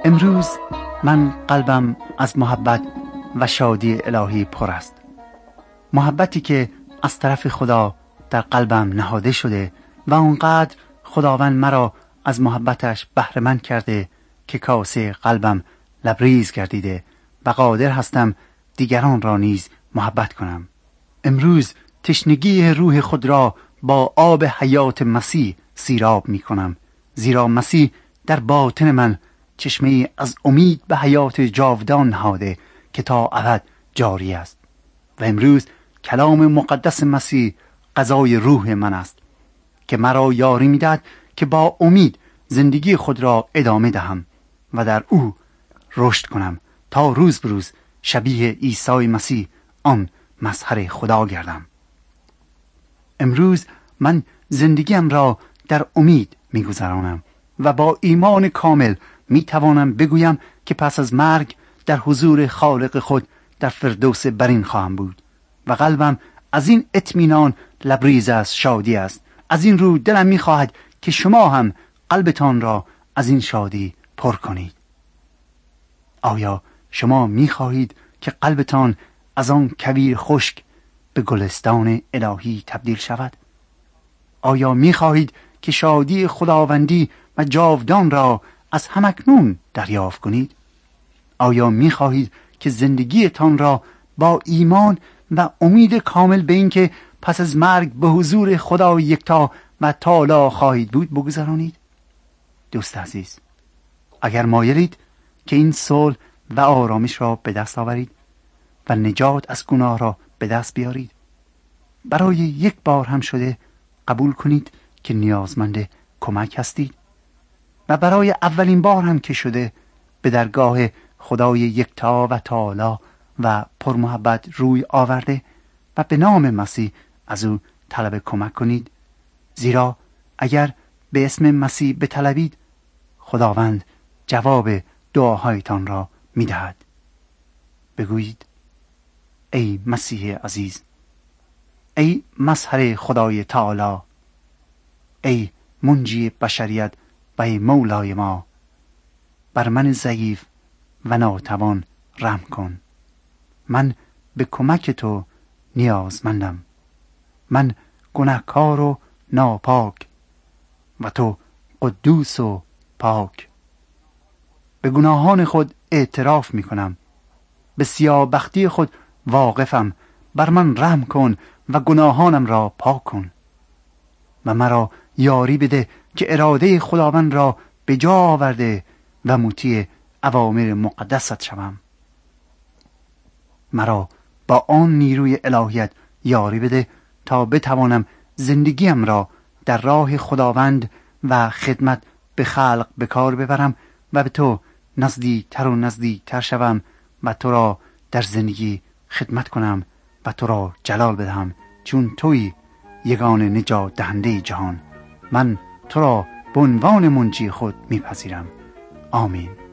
امروز من قلبم از محبت و شادی الهی پر است. محبتی که از طرف خدا در قلبم نهاده شده و آنقدر خداوند مرا از محبتش بهره مند کرده که کاسه قلبم لبریز گردیده و قادر هستم دیگران را نیز محبت کنم. امروز تشنگی روح خود را با آب حیات مسیح سیراب می کنم، زیرا مسیح در باطن من چشمه از امید به حیات جاودان نهاده که تا ابد جاری است. و امروز کلام مقدس مسیح غذای روح من است که مرا یاری می‌دهد که با امید زندگی خود را ادامه دهم و در او رشد کنم تا روز به روز شبیه عیسی مسیح آن مظهر خدا گردم. امروز من زندگیم را در امید می‌گذرانم و با ایمان کامل می‌توانم بگویم که پس از مرگ در حضور خالق خود در فردوس برین خواهم بود و قلبم از این اطمینان لبریز از شادی است. از این رو دلم می‌خواهد که شما هم قلبتان را از این شادی پر کنید. آیا شما می‌خواهید که قلبتان از آن کویر خشک به گلستان الهی تبدیل شود؟ آیا می‌خواهید که شادی خداوندی و جاودان را از همکنون دریافت کنید؟ آیا می‌خواهید که زندگیتان را با ایمان و امید کامل به این که پس از مرگ به حضور خدا یکتا و تعالی خواهید بود بگذرانید؟ دوست عزیز، اگر مایلید که این صلح و آرامش را به دست آورید و نجات از گناه را به دست بیارید، برای یک بار هم شده قبول کنید که نیازمند کمک هستید و برای اولین بار هم که شده به درگاه خدای یکتا و تعالی و پرمحبت روی آورده و به نام مسیح از او طلب کمک کنید. زیرا اگر به اسم مسیح بطلبید، خداوند جواب دعاهایتان را می‌دهد. بگویید: ای مسیح عزیز، ای مظهر خدای تعالی، ای منجی بشریت و ای مولای ما، بر من ضعیف و ناتوان رحم کن. من به کمک تو نیازمندم. من گناهکار و ناپاک و تو قدوس و پاک. به گناهان خود اعتراف می کنم. به سیاه‌بختی خود واقفم. بر من رحم کن و گناهانم را پاک کن و مرا یاری بده که اراده خداوند را به جا آورده و مطیع اوامر مقدست شوم. مرا با آن نیروی الهیت یاری بده تا بتوانم زندگیم را در راه خداوند و خدمت به خلق به کار ببرم و به تو نزدیکتر و نزدیکتر شوم و تو را در زندگی خدمت کنم و تو را جلال بدهم، چون تویی یگانه نجات دهنده جهان. من تو را به عنوان منجی خود میپذیرم. آمین.